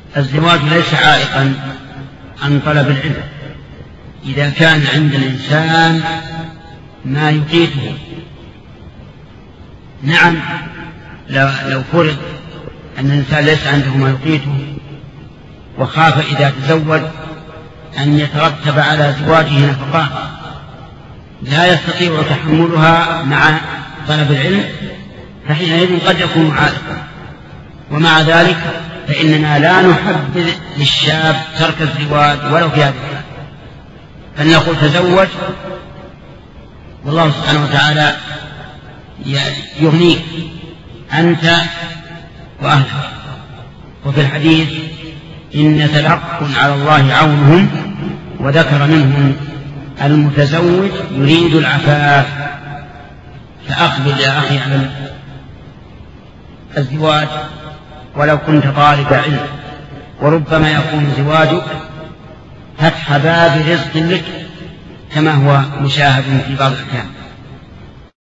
الزواج ليس عائقا عن طلب العلم إذا كان عند الإنسان ما يقيته. نعم، لو فرض أن الإنسان ليس عنده ما يقيته وخاف إذا تزوج أن يترتب على زواجه نفقات لا يستطيع تحملها مع طلب العلم، فحينئذ قد يكون عائقا. ومع ذلك فإننا لا نحبذ للشاب ترك الزواج ولو في هذه الحال، فلنقول تزوج والله سبحانه وتعالى يغنيك أنت وأهلك. وفي الحديث إن حق على الله عونهم، وذكر منهم المتزوج يريد العفاف. فأقبل يا أخي على الزواج ولو كنت طالب علم، وربما يكون زواجك فتح باب رزق لك كما هو مشاهد في بعض الأحيان.